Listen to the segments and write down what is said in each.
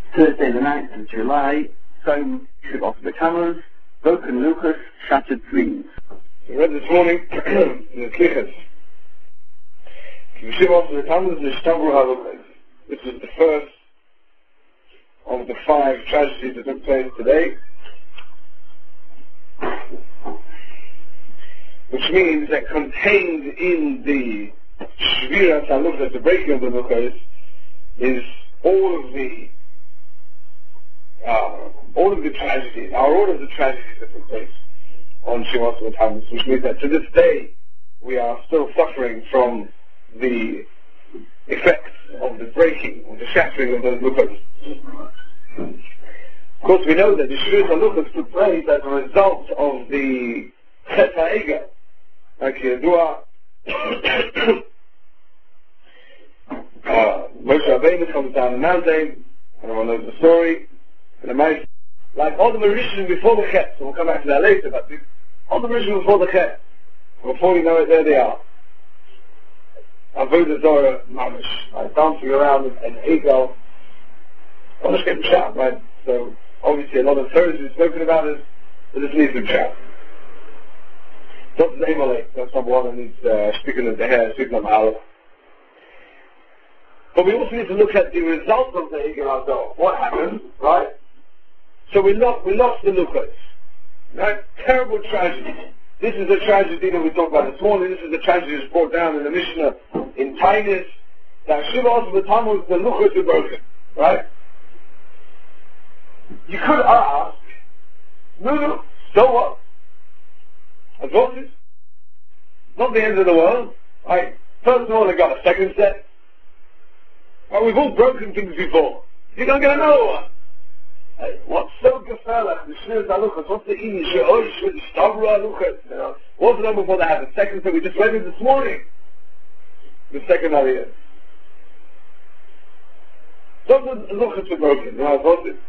Thursday the 9th of July, Tzom Shivat B'Tammuz, broken Luchos, shattered dreams. We read this morning in the Klichas. Shivat B'Tammuz Nishtabru HaLuchos. This is the first of the 5 tragedies that took place today, which means that contained in the Shvirat HaLuchos, the breaking of the Luchos, is all of the tragedies, all of the tragedies that took place on Shivat B'Tammuz, which means that to this day we are still suffering from the effects of the breaking, of the shattering of those Luchos. Of course, we know that the Shvirat HaLuchos took place as a result of the Chet HaEgel. Like Yadua, Moshe Rabbeinu comes down the mountain, everyone knows the story, and the mice, like all the Mauritians before the Chet, so we'll come back to that later, but all the Mauritians before the Chet, before you know it, there they are. Avodah Zorah Mamish, right, dancing around and Egel, on the skin shout, right? So obviously a lot of Thursday is spoken about it, but this needs to shout. That's the name of it. That's number one, and he's speaking of the hair, speaking of Aleph. But we also need to look at the result of the Egel Azor. What happened, right? So we lost the Luchos. Right? Terrible tragedy. This is the tragedy that we talked about this morning. This is the tragedy that's brought down in the Mishnah in Tainus. That Shivat B'Tammuz, the Luchos were broken. Right? You could ask, no, so what? Advantage? Not the end of the world. Right? First of all, they got a second set. Right, we've all broken things before. You're not going to know what. What's so gefährlich? The Shvirat HaLuchos. What's the Inish? The Nishtabru HaLuchos. What's the number before that happened? Second set, we just read it this morning. The second idea. Some of the Luchos were broken. You know, what's it?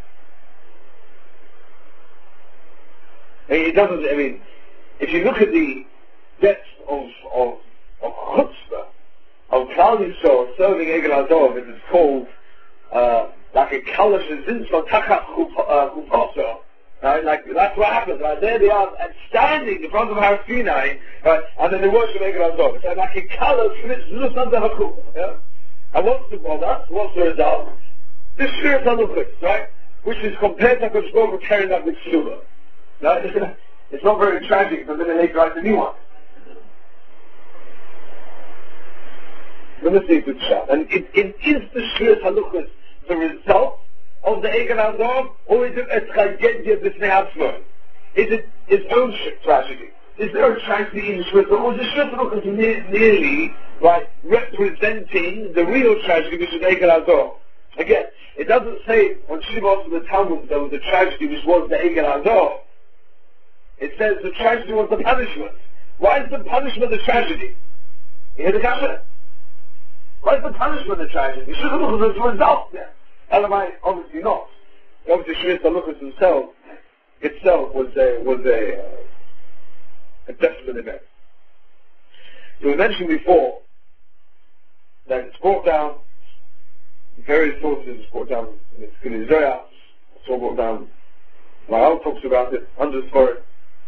It doesn't, I mean, if you look at the depth of chutzpah, of Klal Yisrael serving Egel Azor, it is called like a kalash and zintzvah tachat chuppah, right? Like that's what happens, right? There they are standing in front of Har Sinai, right? And then they worship Egel Azor. It's like a kalash and it's not the chuppah, yeah? And what's the product? What's the result? The Shvirat HaLuchos, right? Which is compared to HaKadosh Baruch Hu tearing up the Kshuva. Right? It's not very tragic, but then they write a new one. Let me see if it's shot. And is the Shvirat HaLuchos the result of the Egel Azor, or is it a tragedie b'fnei atzmo? Is it its own tragedy? Is there a tragedy in the Shvirat HaLuchos? Or is the Shvirat HaLuchos merely, right, representing the real tragedy, which is Egel Azor? Again, it doesn't say on Shivat B'Tammuz there was a tragedy which was the Egel Azor. It says the tragedy was the punishment. Why is the punishment the tragedy? You hear the kasha? Why is the punishment the tragedy? You should have looked at the result there. Otherwise, obviously not. Obviously, Shvirat HaLuchos itself was a desperate event. So we mentioned before that it's brought down in various sources. It's brought down in the Skili Zoya. It's all brought down. Maharal talks about it, hundreds for it.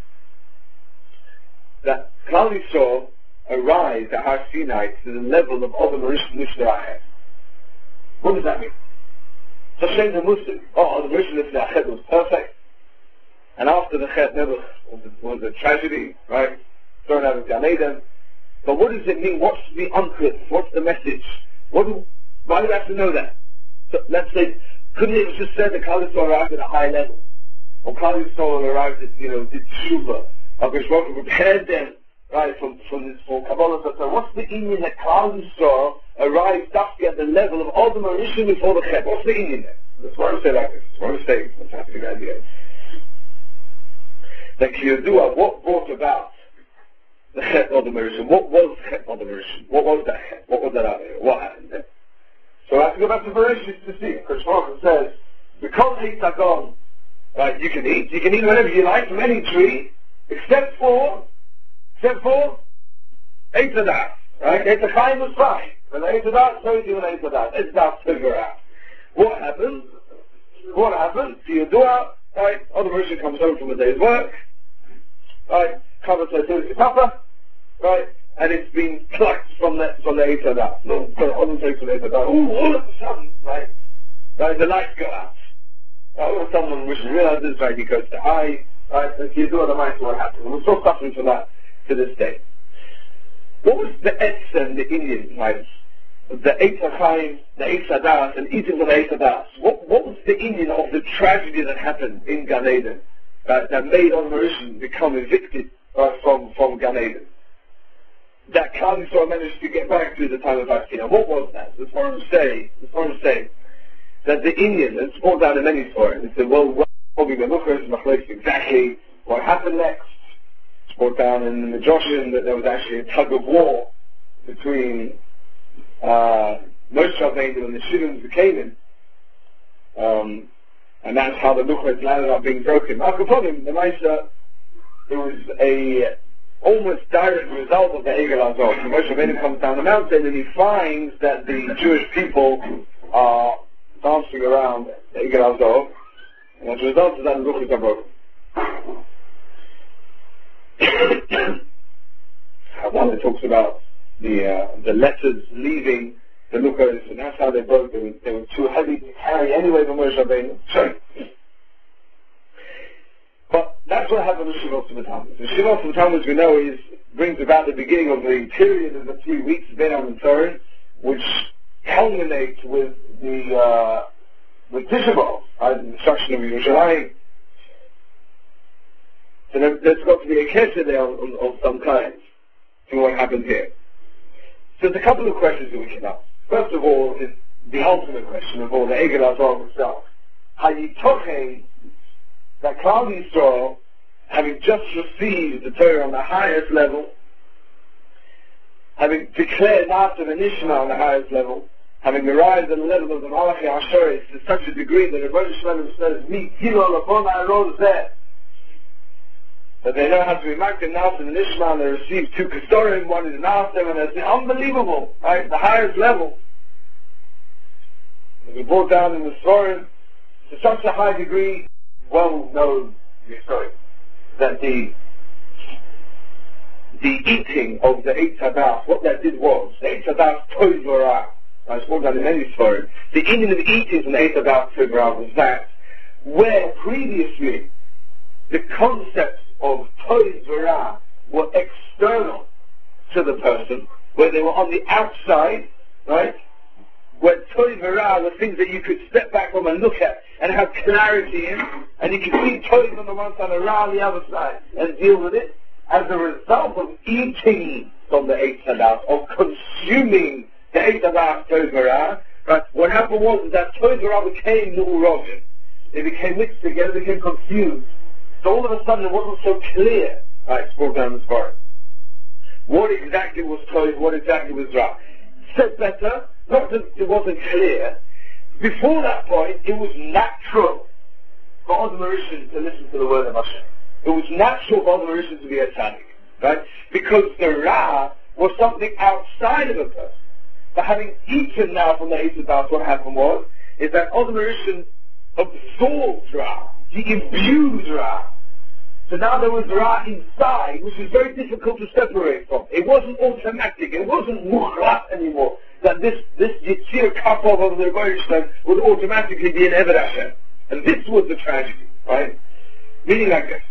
That Klal Yisrael arrived at Har Sinai to the level of Odom Rishon Lifnei Achet. What does that mean? It's a shame the Muslim. Odom Rishon Lifnei Achet was perfect, and after the Chet Nebuch was a tragedy, right? Thrown out of Gan Eden. But what does it mean? What's the unclip? What's the message? Why do we have to know that? So let's say, couldn't it have just said that Klal Yisrael arrived at a high level? Or Klal Yisrael arrived at, did Tshuva? HaKadosh Baruch Hu prepared them, right, for Kabbalah. So what's the Indian that Klal Yisrael arrived at the level of Odom Rishon before the Chet? What's the Indian there? That's why I say like this. That's why I say what's happening at the end. Like Yadua, what brought about the Chet Odom Rishon? What was Chet Odom Rishon? What was that Chet? What was that out there? What happened there? So I have to go back to Bereshit to see. Because Baruch Hu says, because Eitz HaGon, right, you can eat whatever you like from any tree, except for Eitz HaDaas, right? Eitz HaChaim was fine. But Eitz HaDaas, so you do an Eitz HaDaas. Eitz HaDaas figure out. What happened? what happened? Theodora, right? Adam Rishon comes home from a day's work, right? Covers her Papa, right? And it's been plucked from the Eitz Hadas. No, Adam takes from the Eitz Hadas. Ooh, all of a sudden, right? The lights go out. All of a sudden, when Rishon realizes, right, he goes to hide, right? And Theodora reminds what happened. And we're still suffering from that to this day. What was the Etzem, the Indian, right? The Eitz HaChaim, the Eitz Hadas, and eating from the Eitz Hadas. What was the Indian of the tragedy that happened in Gan Eden that made Adam Rishon become evicted from Gan Eden? That Klal Yisrael managed to get back to the time of Askia. What was that? The Sforim say that the Indian, and it's brought down in many Sforim, it's the exactly what happened next. It's brought down in the Midrashim that there was actually a tug of war between Moshe Rabbeinu and the Shivim who came in, and that's how the Luchos landed up being broken. After the Maisa, it was a almost direct result of the Egel Azov. Moshe Rabbeinu comes down the mountain and he finds that the Jewish people are dancing around the Egel Azov, and as a result of that, the Luchos are broken. One that talks about the letters leaving the Luchos, and that's how they broke. They were too heavy to carry anyway for Moshe Rabbeinu. Sorry. But that's what happened with Shavuot B'Tammuz. The Shavuot B'Tammuz, we know, brings about the beginning of the period of the 3 weeks of Ben HaMetzorim, which culminates with Tisha B'Av, the destruction of Yerushalayim. So there's got to be a kesed there of some kind to what happened here. So there's a couple of questions that we can ask. First of all, is the ultimate question of all, the Egel Azov itself. Hayitochen, that Klal Yisrael, having just received the Torah on the highest level, having declared Na'aseh v'Nishma on the highest level, having arrived at the level of the Malachi Asheris to such a degree that the Rebbe Shalom says, Mi kilo l'pon ha'arod zeh, that they know how to be maked in Na'aseh v'Nishma, and they receive 2 Kesorim, one is Na'aseh, and it's unbelievable, right? The highest level. They were brought down in the Sforim to such a high degree, well known, that the eating of the Eitz Hadas, what that did was, the Eitz Hadas Tov V'Ra, I spoke about in many stories, the eating of eating from the Eitz Hadas Tov V'Ra was that, where previously the concepts of Tov V'Ra were external to the person, where they were on the outside, right? Where Tov V'Ra were things that you could step back from and look at and have clarity in, and you could see Tov on the one side and Ra on the other side and deal with it. As a result of eating from the Eitz Hadas, of consuming the Eitz Hadas Tov V'Ra, right, what happened was that Tov V'Ra became Nu'urovim. They became mixed together, became confused. So all of a sudden it wasn't so clear, right, it's brought down the Sforim, what exactly was Tov, what exactly was Ra. Said better, not that it wasn't clear, before that point it was natural for Adam Rishon to listen to the word of Hashem. It was natural for Adam Rishon to be a tzaddik, right? Because the Ra was something outside of a person. But having eaten now from the Eitz Hadas, what happened was, is that Adam Rishon absorbed Ra. He imbued Ra. So now there was Ra inside, which is very difficult to separate from. It wasn't automatic. It wasn't mukhlas anymore. That this Yitzir Kapov of the Rebbe Shalom would automatically be an Eved Hashem. And this was the tragedy, right? Meaning like this.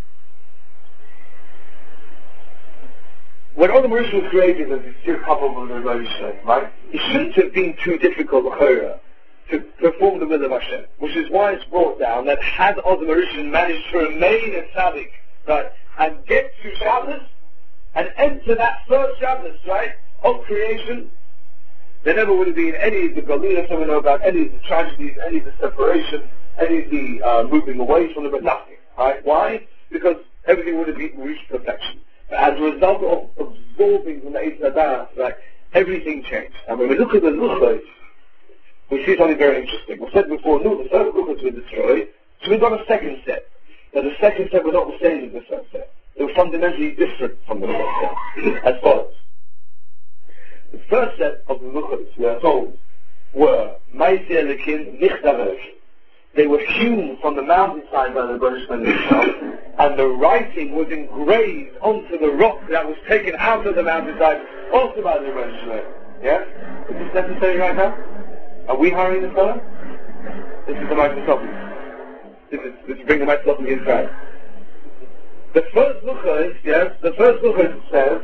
When Adam Rishon was created as Yitzir Kapov of the Rebbe Shalom, right? It shouldn't have been too difficult to perform the will of Hashem, which is why it's brought down that had Adam Rishon managed to remain a tzaddik, right, and get to Shabbos, and enter that first Shabbos, right, of creation, there never would have been any of the Galillah that we know about, any of the tragedies, any of the separation, any of the moving away from them, but nothing, right? Why? Because everything would have reached perfection. But as a result of absorbing from the Eitz Hadas, right, everything changed. And when we look at the Luchos, we see something very interesting. We said before, the first Luchos were destroyed, so we got a second set. Now the second set were not the same as the first set. They were fundamentally different from the first set, as follows. The first set of the Luchos, we are told, were Ma'aseh Elokim Nichtav Elokim. they were hewn from the mountainside by the British themselves, and the writing was engraved onto the rock that was taken out of the mountainside, also by the British. Yes? Is this necessary right now? Are we hiring this fellow? This is the Microsoft. This is bring the Microsoft inside. The first Luchos, yes, the first Luchos says,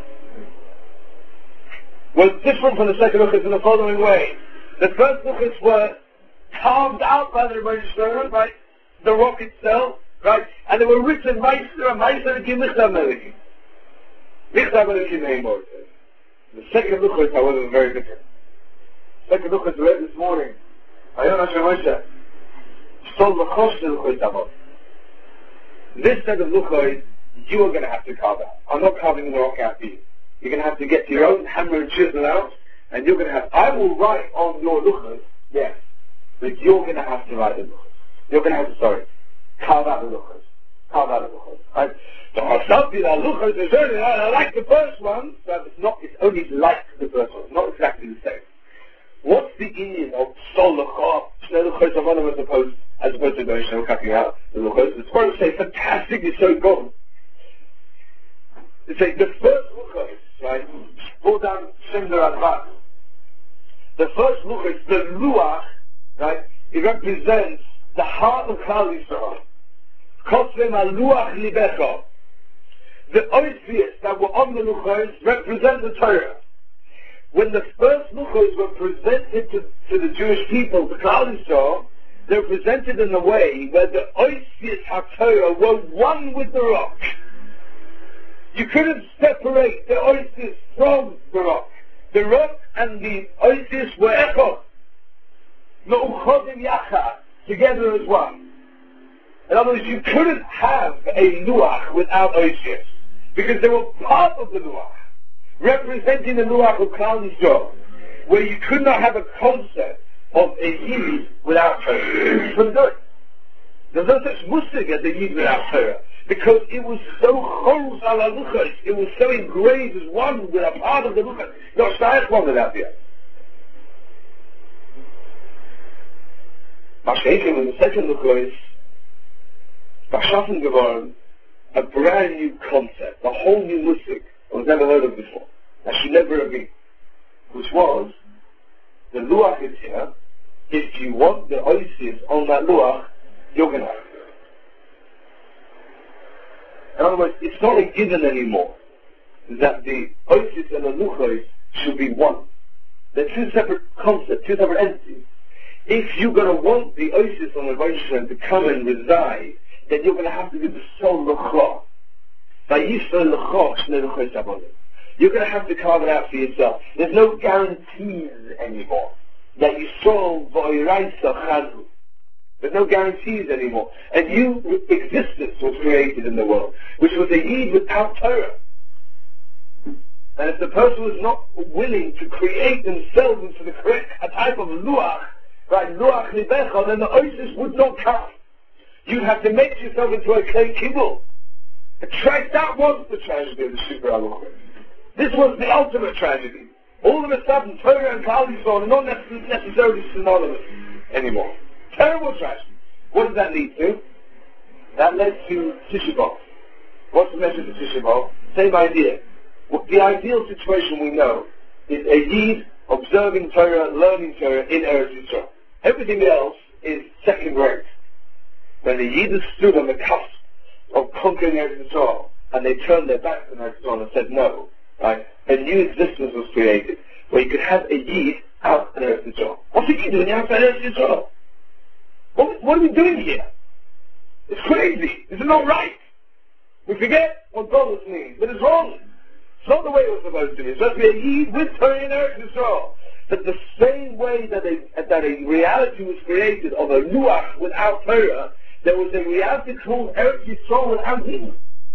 was different from the second Luchos in the following way. The first Luchos were carved out by the Rebbeinu Shalom, right? The rock itself, right? And they were written Meister and Meister and Michtav Melechim. Michtav Melechim Neimor. The second Luchos, however, is very different. The second Luchos read this morning. Ayon Hashem Moshe. Sol L'chosh Luchos Avot. This set of Luchos, you are going to have to carve out. I'm not carving the rock out for you. You're going to have to get your own hammer and chisel out, and you're going to have, I will write on your Luchos, yes, but you're going to have to write the Luchos. You're going to have to, carve out the Luchos. Carve out the Luchos. Right? So I'll stop you that Luchos is only, I like the first one, but it's only like the first one. It's not exactly the same. What's the Indian of Sol L'chosh, Luchos Avot as opposed to going cutting out the Luchos? The Torah say, fantastic, it's so good. They say, the first Luchos, right, pull down Shemler Advat. The first Luchos, the Luach, right, it represents the heart of Klal Yisrael. Kosvem HaLuach Libecha. The oisius that were on the Luchos represent the Torah. When the first Luchos were presented to the Jewish people, the Klal Yisrael, they were presented in a way where the oisius HaTorah were one with the rock. You couldn't separate the oisius from the rock. The rock and the oisius were echad. Me'uchodim yachad, together as one. In other words, you couldn't have a luach without oisius, because they were part of the luach, representing the luach of Klal Yisrael, where you could not have a concept of a yid without Torah. You couldn't do it. There's no such musig as a yid without Torah, because it was so chorus ala luchos, it was so engraved as one with a part of the luchos. No shayach one without the other. Masha'ekim in the second luchos, Bashafen geworden, a brand new concept, a whole new musig that was never heard of before, that should never have been, which was, the luach is here. If you want the oisius on that luach, you're going to have to. In other words, it's not a given anymore that the oisius and the luchos should be one. They're two separate concepts, two separate entities. If you're going to want the oisius on the Rebbeinu to come and reside, then you're going to have to do the Sol L'chosh. You're going to have to carve it out for yourself. There's no guarantees anymore that you saw V'oiraisa Chanu. There's no guarantees anymore. A new existence was created in the world, which was a yid without Torah. And if the person was not willing to create themselves into the correct type of luach, right, luach libecha, then the oisius would not come. You'd have to make yourself into a clay kibble. That was the tragedy of the Shibra Aluchos. This was the ultimate tragedy. All of a sudden, Torah and Klal Yisrael are not necessarily synonymous anymore. Terrible tragedy. What does that lead to? That led to Tisha B'Av. What's the message of Tisha B'Av? Same idea. The ideal situation we know is a yid observing Torah, learning Torah in Eretz Yisrael. Everything else is second rate. When the yid stood on the cusp of conquering Eretz Yisrael, and they turned their backs on Eretz Yisrael and said no, right? A new existence was created where you could have a yid out in Eretz Yisrael. What are you doing outside Eretz Yisrael? What are we doing here? It's crazy. This is not right. We forget what Golos means, but it's wrong. It's not the way it was supposed to be. It's supposed to be a yid with Torah in Eretz Yisrael. But the same way that a reality was created of a luach without Torah, there was a reality called Eretz Yisrael without yid.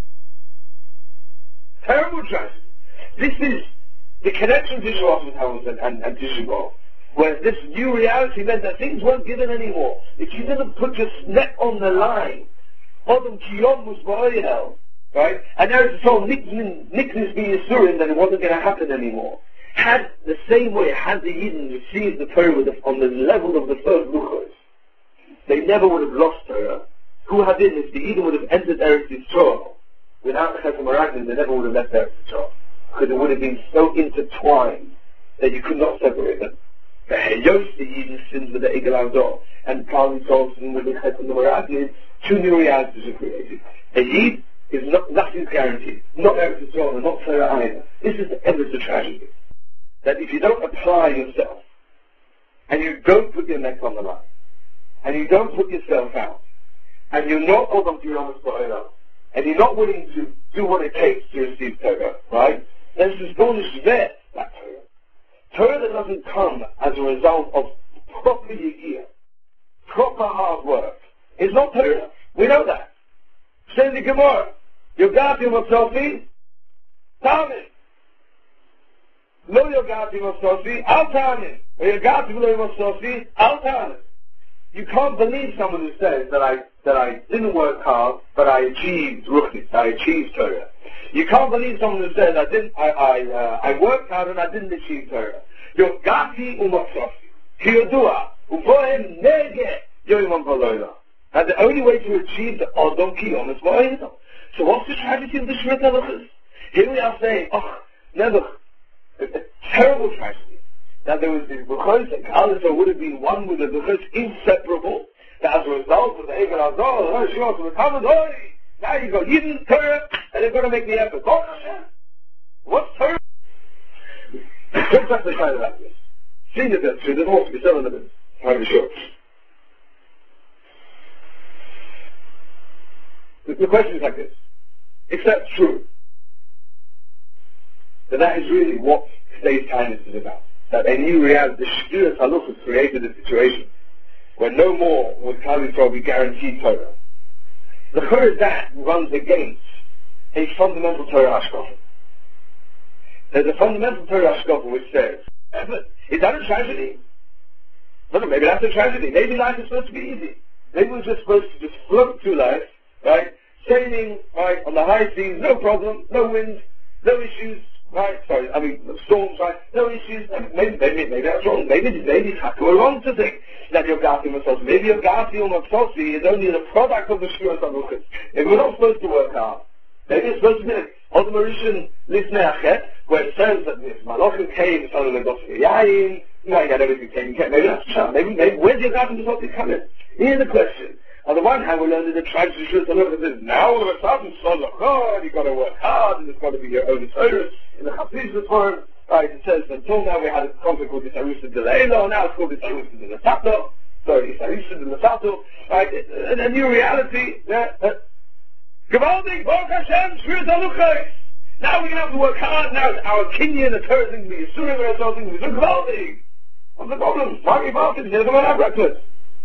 Terrible tragedy. This is the connection to Shavuos and Tisha B'Av, where this new reality meant that things weren't given anymore. If you didn't put your neck on the line, Odom Kiyom was Ba'oyel, right? And Eretz Yisrael Niknis B'Yisurim, then it wasn't going to happen anymore. Had the Yidden received the Torah on the level of the first Luchos, they never would have lost Torah. Who had it if the Edom would have entered Eretz Yisrael without the Chesed Meraglim, they never would have left Eretz Yisrael, because it would have been so intertwined that you could not separate them. The Heyos, the Eden sins with the Egel Azor, and Klal Yisrael sin with the Chesed Meraglim. Two new realities are created. A Yid is nothing's guaranteed. Not Eretz Yisrael and not Torah either. This is ever the tragedy. That if you don't apply yourself, and you don't put your neck on the line, and you don't put yourself out, and you're not Odom Tiramas Ba'olam, and you're not willing to do what it takes to receive Torah, right? There's this bonus there, that Torah. Torah that doesn't come as a result of proper yigiyah, proper hard work, is not Torah. We know that. Say in the Gemara, Yogati Motzofi, Tamin. Lo Yogati Motzofi, Al Tamin. Or Yogati Motzofi, Al Tamin. You can't believe someone who says that I didn't work hard, but I achieved Ruchnis, I achieved Torah. You can't believe someone who says I worked hard and I didn't achieve Torah. Yogati Motzofi, Kiyodua, Uvohem Nege, Yoimam Valoila. And the only way to achieve the Odom Kiyom is Va'olam. So what's the tragedy of the Shmit Halachas? Here we are saying, never, a terrible tragedy. That there was this B'chos, and Klal Yisrael would have been one with the B'chos, inseparable, that as a result of the Egel Azor, now you go, Yidden, Torah, and they're going to make the effort. What's Torah? Don't touch the kind of like this. Seen it, there's more to be said on the business. I'm sure. The question is like this. If that's true, then that is really what today's kindness is about. That a new reality, the Shduras Halachos created a situation where no more would Klal Yisrael be guaranteed Torah. The Chorah that runs against a fundamental Torah Hashkafa. There's a fundamental Torah Hashkafa which says, is that a tragedy? No, maybe that's a tragedy. Maybe life is supposed to be easy. Maybe we're just supposed to just float through life, right? Sailing, right, on the high seas, no problem, no wind, no issues, right? Storms, right? No issues. Maybe that's wrong. Maybe we're wrong to think that Yogati Masosi. Maybe Yogati Masosi is only the product of the Shduras Halachos. Maybe we're not supposed to work hard. Maybe it's supposed to be Odom Rishon Lifnei Achet, where it says that the Malachim came, son of the Yayin, you got everything came. Maybe that's true. Maybe where's Yogati Masosi coming? Here's the question. On the one hand, we learn that the tragedy should look at this. Now all of a sudden, you've got to work hard, and it's got to be your own Torah. In the Chafizah form, right, it says until now we had a concept called Isarusa de Leilo, now it's called Isarusa de Lasato. Isarusa de Lasato, right? A new reality. Gewaldig, Baruch Hashem, Shvuras Halachos. Now we're going to have to work hard. Now it's our Kenyan, the Torah thing, the Yisurim, and the thing. We're gewaldig. What's the problem? Why are you involved? You're going to have breakfast.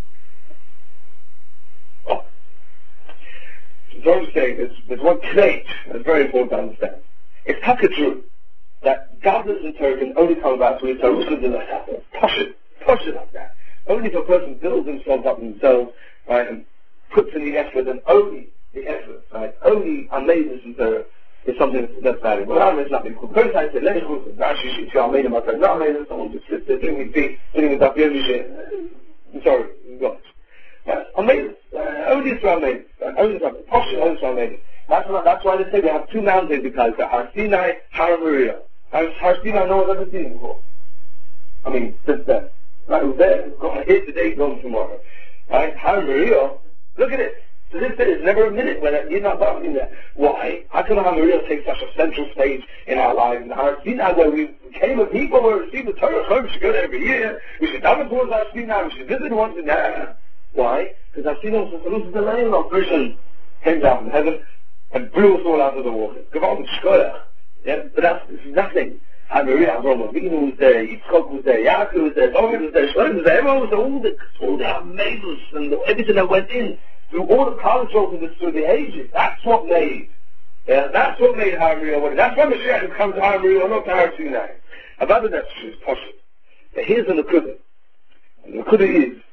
So I'm saying there's one trait that's very important to understand. It's taka true that godless and Torah can only come about through Isarusa de Lasato. Push it like that. Only if a person builds himself up themselves, right, and puts in the effort, and only the effort, right, only amazingness in Torah is something that's valuable. But there's nothing cool. First I said, let me go to Rashi, if you're amazing, my friend, not amazing, someone just sits there doing his feet, doing his up, I'm sorry, God. Amazing. Only Israel made it. Only Israel made it. That's why they say we have two mountains because Har Sinai, Har Moriah. Har Sinai, no one's ever seen it before. I mean, since then. Right, it was there. It's going here today, going tomorrow. Right? Har Moriah, look at it. To this day, there's never a minute when you're not talking there. Why? How come Har Moriah takes such a central stage in our lives? And Har Sinai, where we became a people where we receive the Torah, we should go there every year. We should daven towards Har Sinai. We should visit once in there. Why? Because I've seen also the name of person came down from heaven and blew us all out of the water. Gewaltig Shkoyach. Yeah, but that's nothing. Maria, Avraham Avinu was there, Yitzchak was there, Yaakov was there, David was there, Shlomo was there, everyone was there, all the amazers and everything that went in through all the cultures and through the ages. That's what made. Yeah, that's what made Har Moriah what it is. That's why Mashiach has come to Har Moriah, not to Har Sinai. About that is possible. But here's the Nakuda. And the Nakuda is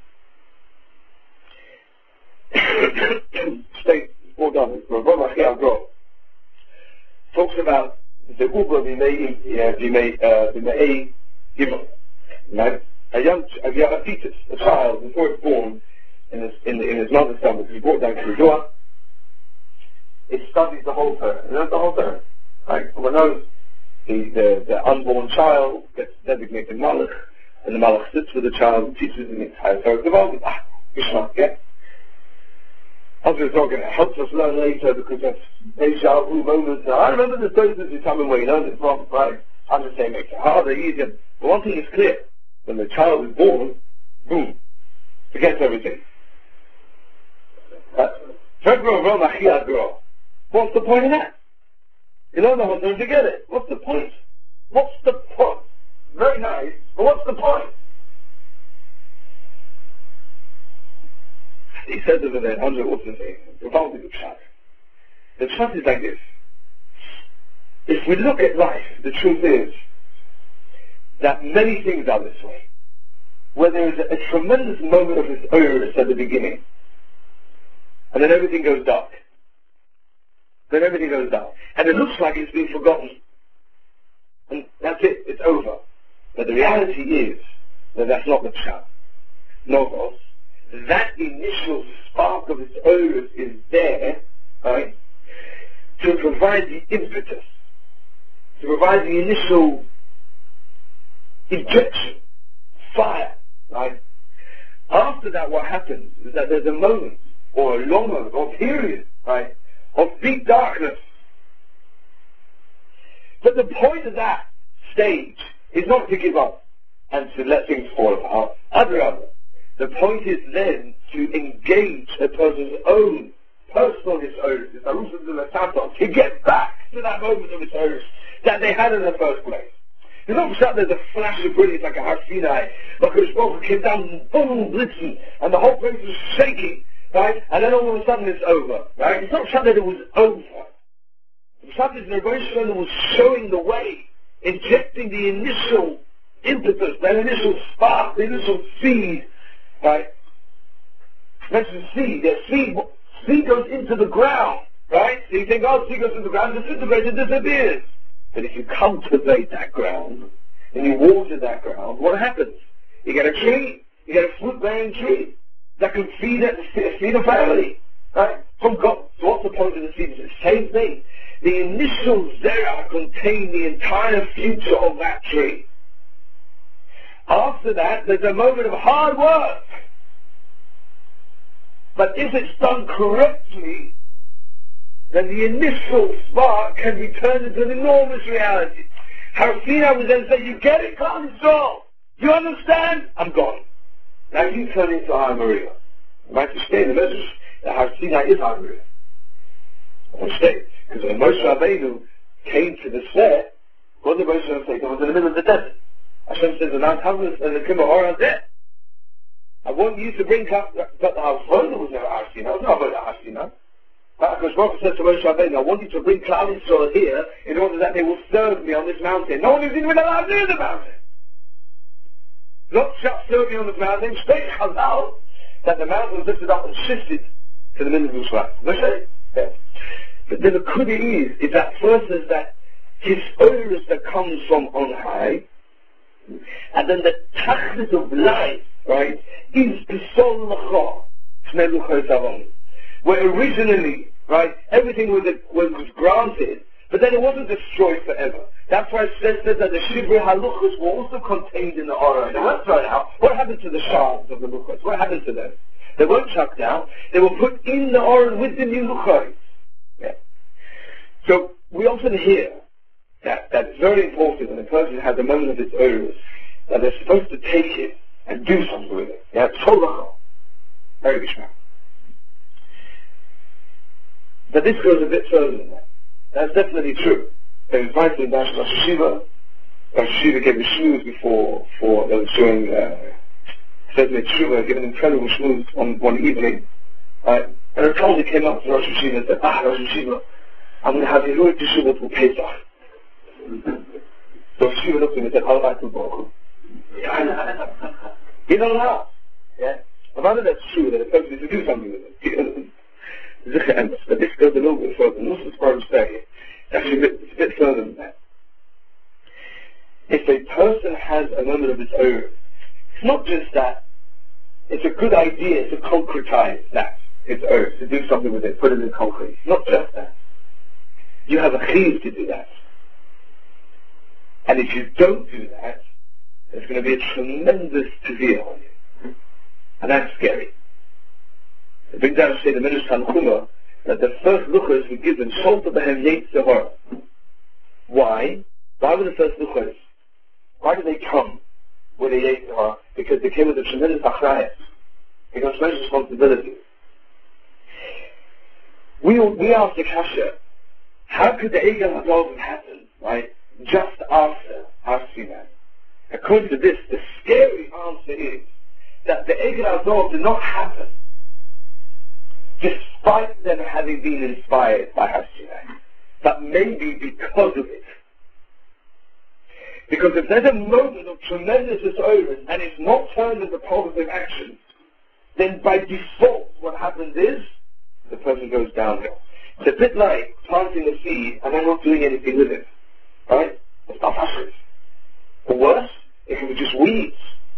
state more done. Talks about the Uber right? A fetus, a child, before it's born, in his mother's stomach. He's brought down to the door. It studies the whole Torah. You know the whole Torah? Right? Someone knows the unborn child gets designated Malach, and the Malach sits with the child and teaches him the entire Torah. Yeah? Obviously it's not going to help us learn later because that's deja vu moments. I remember the Torah is coming where he knows it's wrong, right? I'm just saying it makes it harder, easier. But one thing is clear. When the child is born, boom, forgets everything. What's the point of that? You know, no, don't forget it. What's the point? What's the point? Very nice, but what's the point? He says over there, Andre, what's the thing? About the pshat. The pshat is like this. If we look at life, the truth is that many things are this way. Where there is a tremendous moment of this earth at the beginning, and then everything goes dark. Then everything goes dark. And it looks like it's been forgotten. And that's it, it's over. But the reality is that that's not the pshat. No, that initial spark of this earth is there, right, to provide the impetus, to provide the initial injection, fire, right? After that, what happens is that there's a moment, or a long moment, or a period, right, of deep darkness. But the point of that stage is not to give up and to let things fall apart. Rather, the point is then to engage a person's own personal history, to get back to that moment of history that they had in the first place. It's not that there's a flash of brilliance like a Har Sinai, like a smoke came down, boom, blitzing, and the whole place was shaking, right? And then all of a sudden it's over, right? It's not that it was over. It's not that the Rebbe was showing the way, injecting the initial impetus, that initial spark, the initial seed, right? Mention seed. That seed goes into the ground, right? So you think, oh, seed goes into the ground, disintegrates, it disappears. But if you cultivate that ground, and you water that ground, what happens? You get a tree, you get a fruit-bearing tree that can feed a family, right? From God. So what's the point of the seed? It's the same thing. The initial zera contain the entire future of that tree. After that, there's a moment of hard work. But if it's done correctly, then the initial spark can be turned into an enormous reality. Har Sinai was then say, you get it, Klal Yisrael? You understand? I'm gone. Now you turn into Har Maria. You might stay in the message that Har Sinai is Har Maria. I stay. Because when Moshe Rabbeinu came to the Svet, what did Moshe Rabbeinu say? He was in the middle of the desert. Hashem says, the Mount Tavis and the Kimmel are there. I want you to bring up, but our father was never Har Sinai. I was not about Har Sinai. Because Moshe says to Moshe Rabbeinu, I want you to bring Klal Yisrael here in order that they will serve me on this mountain. No one is even allowed near the mountain. Not just serve me on this mountain, straight Chazal, that the mountain was lifted up and shifted to the middle of Yerushalayim. Yeah. But the Kudi is that first is that his oilers that comes from on high, and then the tachlis of life, right, is Pisol L'cha, Shnei Luchos Avon. Where originally, right, everything was granted, but then it wasn't destroyed forever. That's why it says that the Shivrei HaLuchos were also contained in the Aron. Now let's try it out. What happened to the shards of the Luchos? What happened to them? They weren't chucked out. They were put in the Aron with the new Luchos. Yeah. So we often hear that it's very important when a person has a moment of his own that they're supposed to take it and do something with it. Yeah, Tzolachah. Very Bishma. But this goes a bit further than that. That's definitely true. They invited him down to Rosh Hashiva. Rosh Hashiva gave a shmooze before they were showing Sedmei Tshuva, giving incredible shmooze on one evening. And a Talmud came up to Rosh Hashiva and said, Rosh Hashiva, I'm going to have Hilui Teshuvah till Pesach. So Rosh Hashiva looked at him and said, I'll like to go. He's not allowed. Yeah? About that's true, that a person needs to do something with it. But this goes a little bit further. And also, as far as saying, it's actually a bit further than that. If a person has a moment of his own, it's not just that it's it's a good idea to concretize that. It's earth, to do something with it, put it in concrete. Not just that. You have a chiyuv to do that. And if you don't do that, there's going to be a tremendous teviyah on you. And that's scary. It brings down to say the Midrash Tanchuma that the first luchos were given Sholta Behem Yetzer Hara. Why? Why were the first luchos? Why did they come with a Yetzer Hara? Because they came with a tremendous achrayas. They got tremendous responsibility. We asked the kasha, how could the Egel Hazov happen, right, just after Har Sinai? According to this, the scary answer is that the Egel Hazov did not happen despite them having been inspired by Har Sinai, but maybe because of it. Because if there's a moment of tremendous disorder and it's not turned into positive action, then by default what happens is the person goes downhill. It's a bit like planting a seed and then not doing anything with it. Right? It's not fashion. Or worse, it can be just weeds.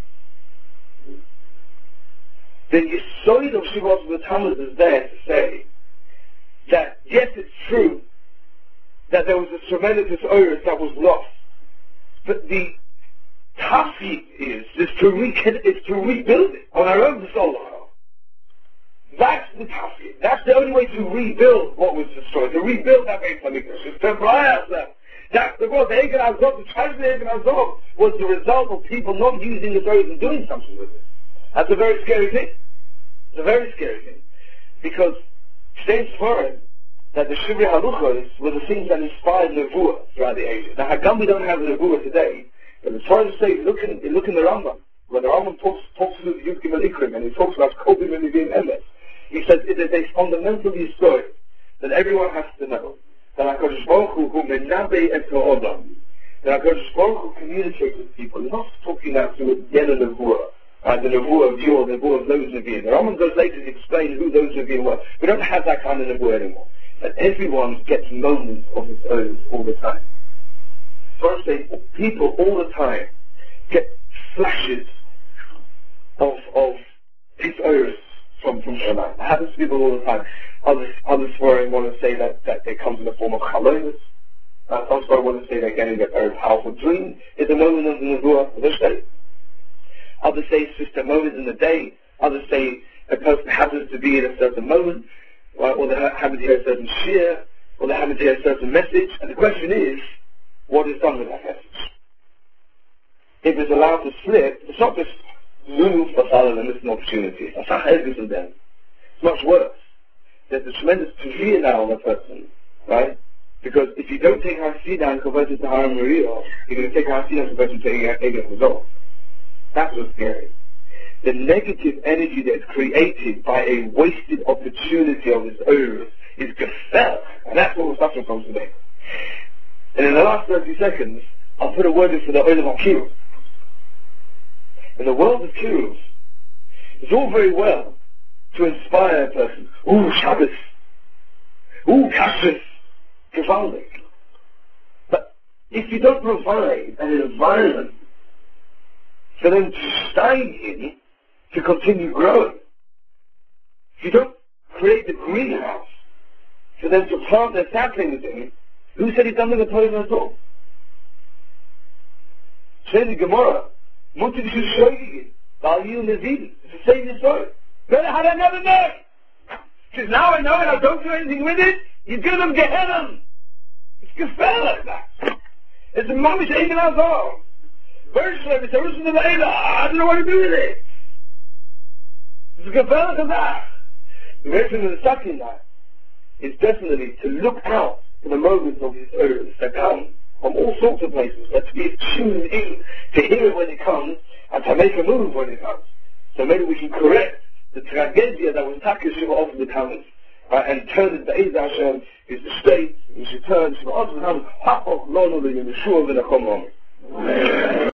Then your Yesod of Shivot B'Tamuz is there to say that yes, it's true that there was a tremendous disorder that was lost, but the tafsir is to rebuild it on our own soul. That's the tafsir. That's the only way to rebuild what was destroyed. To rebuild that Beit HaMikdash. It's to apply ourselves. That's the word. The Egel Hazov, the tragedy of the Egel Hazov was the result of people not using the Torah and doing something with it. That's a very scary thing. It's a very scary thing. Because states foreign that the Shivrei Haluchos were the things that inspired Nevuah throughout the ages. Now, how come we don't have the Nevuah today? But the Torah says, look in the Rambam. When the Rambam talks to the Yud Gimel Ikrim and he talks about Kobim and Nevi'im Emes, he says it is a fundamental story that everyone has to know. That HaKadosh Baruch Hu menabe et ha'odam. That HaKadosh Baruch Hu communicates with people. He's not talking about through Yen and Nevuah. The Nevuah of you or the Nevuah of those Nevi'im. The Rambam goes later to explain who those Nevi'im were. We don't have that kind of Nevuah anymore. But everyone gets moments of its own all the time. So I say people all the time get flashes of its own from Shema. It happens to people all the time. Others swearing want to say that they come in the form of chalonis. Some swearing want to say they're getting a very powerful dream. It's a moment of the Nevuah of the state. Others say it's just a moment in the day. Others say a person happens to be in a certain moment, right? Or they happen to hear a certain shir, or they happen to hear a certain message. And the question is, what is done with that message? If it's allowed to slip, it's not just move for Salah and miss an opportunity. It's much worse. There's a tremendous fear now on the person, right? Because if you don't take Har Sinai and convert it to Har Maria, you're going to take Har Sinai and convert it to Egel Hazov. That's what's scary. The negative energy that's created by a wasted opportunity of this earth is gefel, and that's what we're suffering from today. And in the last 30 seconds, I'll put a word in for the Olam HaKiruf. In the world of Kiruf, it's all very well to inspire a person. Ooh, Shabbos. Ooh, Kashrus. Gewaldig. But if you don't provide an environment for them to stay in, to continue growing, if you don't create the greenhouse for them to plant their saplings in, who said he's done with the Torah at all? Say the Gemara, Mutter you shoyigin, Valyu Nezin. It's the same story. But had I never known? Because now I know and I don't do anything with it, you do them Gehenna. It's gefell like that. It's a mamish Egel Hazov. Very slow, it's a Rishon of Eila. I don't know what to do with it. It's a gefell like that. The reason of the sucking that is definitely to look out for the moments of his earth that come from all sorts of places, but to be tuned in to hear it when it comes and to make a move when it comes. So maybe we can correct the tragedy that was Takesh of the Talmud, and turn it to Be'ez Hashem is the state. We should turn to the Otzman Hapok Lono the Yeshua V'Nachom Omer.